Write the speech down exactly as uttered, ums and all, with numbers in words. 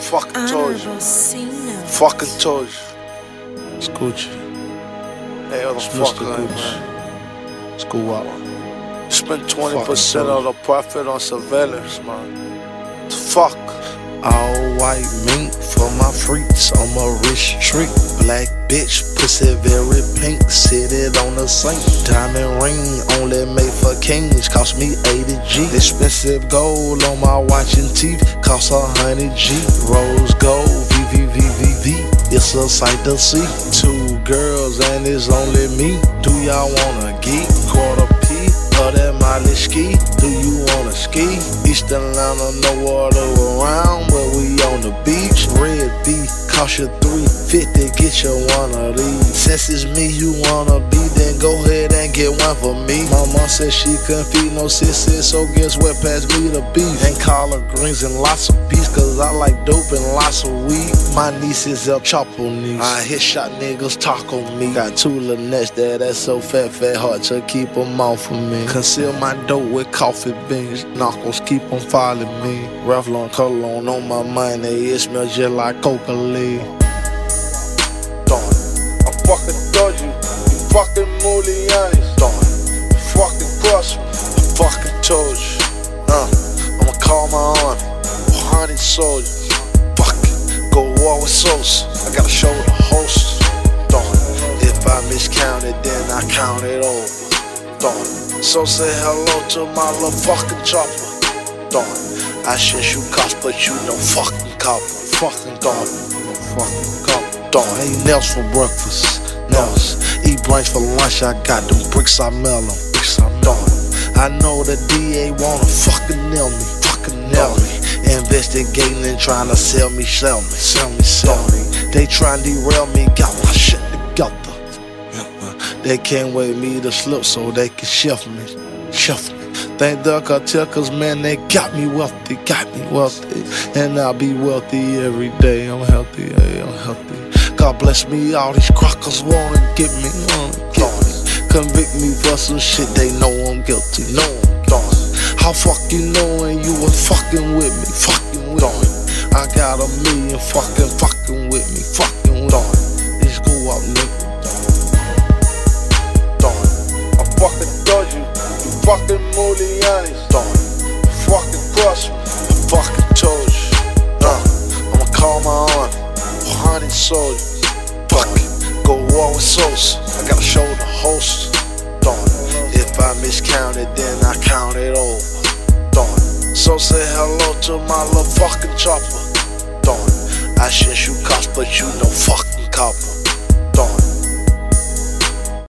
Fucking told you. Fucking told you. It's Gucci. Hey, yo, the It's fuck Mister man. Gucci. It's Go Out. Spend twenty percent of the profit on surveillance, man. The fuck? All white mink for my freaks on my wrist trick. Black bitch, pussy very pink, sit it on the sink. Diamond ring, only made for kings, cost me eighty G. Expensive gold on my watch and teeth, cost a hundred G. Rose gold, V V V V V, it's a sight to see. Two girls and it's only me. Do y'all wanna geek? Quarter P, or that Molly ski? Do you wanna ski? East Atlanta, no water around, but we on the beach. Red B, cost you three fifty, get you one of these. Since it's me you wanna be, then go ahead and get one for me. My mom said she couldn't feed no sissies, so guess what, pass me the beef. And collard greens and lots of beef, cause I like dope and lots of weed. My niece is El Chapo niece, I hit shot niggas taco me. Got two Lynette's there that's so fat, fat, hard to keep them off of me. Conceal my dope with coffee beans, knockers keep on following me. Revlon cologne on my mind, it smells just like coca leaf. I fucking told you, you fucking Mulianis. You fucking cross me, I fucking told you. Uh, I'ma call my army, hundred soldiers. Fuck it, go war with Sosa, I gotta show the host. If I miscounted, then I count it over. So say hello to my little fucking chopper. I should shoot cops, but you no fucking copper. Fucking dog, no fucking copper. Hey, nails for breakfast, nails. Eat brains for lunch, I got them bricks, I mail them. Bricks, I mail them. I know the D A wanna fucking nail me, fucking nail me. Investigating and trying to sell me, sell me, sell me, sell me. They trying to derail me, got my shit together. They can't wait me to slip so they can shift me, shift me. Thank the cartel, cause man, they got me wealthy, got me wealthy. And I'll be wealthy every day, I'm healthy, hey, I'm healthy. God bless me, all these crackers wanna get me, wanna get me. Convict me for some shit, they know I'm guilty, know I'm done. How fuck you knowin' you was fucking with me, fucking with me. I got a million fucking fucking with me, fucking with me. Let's go up, nigga. I fucking told you, you fucking Mulianis. Fucking cross me, I fucking told you. Uh, I'ma call my army, hundred soldiers. Fuck it, go war with Sosa, I gotta show the host. If I miscounted, then I count it over. So say hello to my little fucking chopper. I should shoot cops, but you no fucking copper.